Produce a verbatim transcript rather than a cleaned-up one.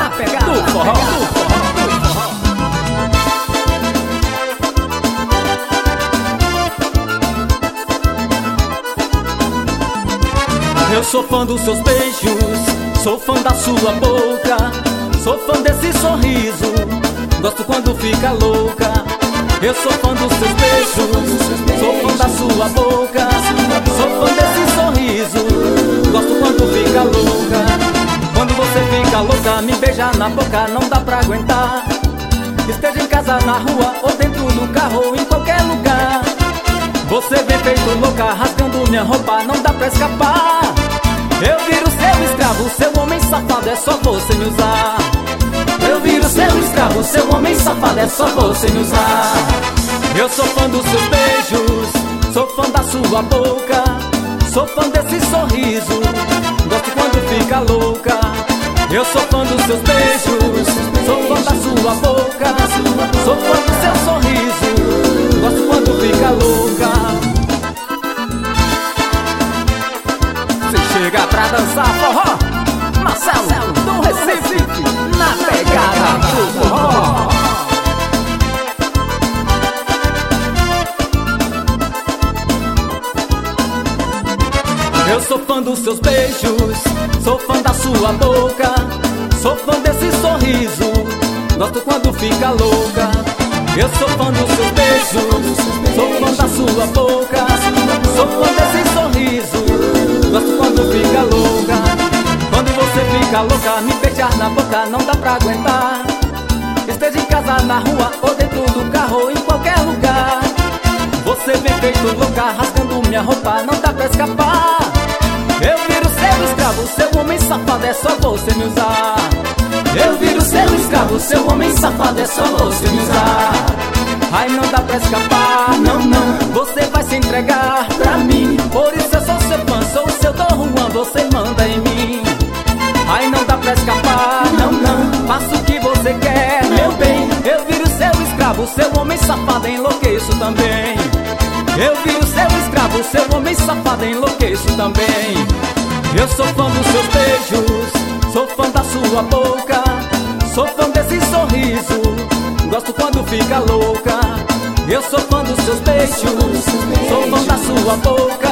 na pegada do forró, do forró, do forró. Eu sou fã dos seus beijos, sou fã da sua boca, sou fã desse sorriso, gosto quando fica louca. Eu sou fã dos seus beijos, sou fã da sua boca, sou fã desse sorriso, gosto quando fica louca. Quando você fica louca, me beija na boca, não dá pra aguentar. Esteja em casa, na rua, ou dentro do carro, ou em qualquer lugar. Você vem feito louca, rasgando minha roupa, não dá pra escapar. Eu viro seu escravo, seu homem safado, é só você me usar. Eu viro seu escravo, seu homem safado, é só você me usar. Eu sou fã dos seus beijos, sou fã da sua boca, sou fã desse sorriso, gosto quando fica louca. Eu sou fã dos seus beijos, sou fã da sua boca, sou fã do seu sorriso, gosto quando fica louca. Você chega pra dançar forró, Marcelo do Recife, na pegada do forró. Eu sou fã dos seus beijos, sou fã da sua boca, sou fã desse sorriso, gosto quando fica louca. Eu sou fã dos seus beijos, sou fã da sua boca, sou fã desse sorriso, gosto quando fica louca. Quando você fica louca, me beijar na boca não dá pra aguentar. Esteja em casa, na rua, ou dentro do carro, ou em qualquer lugar. Você vem feito louca, rasgando minha roupa, não dá pra escapar. Eu viro seu escravo, seu homem safado, é só você me usar. Eu viro seu escravo, seu homem safado, é só você me usar. Ai, não dá pra escapar, não, não, você vai se entregar pra mim. Por isso eu sou seu fã, sou o seu Dom Juan, você manda em mim. Ai, não dá pra escapar, não, não, faço o que você quer, meu bem. Eu viro seu escravo, seu homem safado, enlouqueço também. Eu viro seu escravo, seu homem safado, enlouqueço também. Eu sou fã dos seus beijos, sou fã da sua boca, sou fã desse sorriso, gosto quando fica louca. Eu sou fã dos seus beijos, sou fã da sua boca,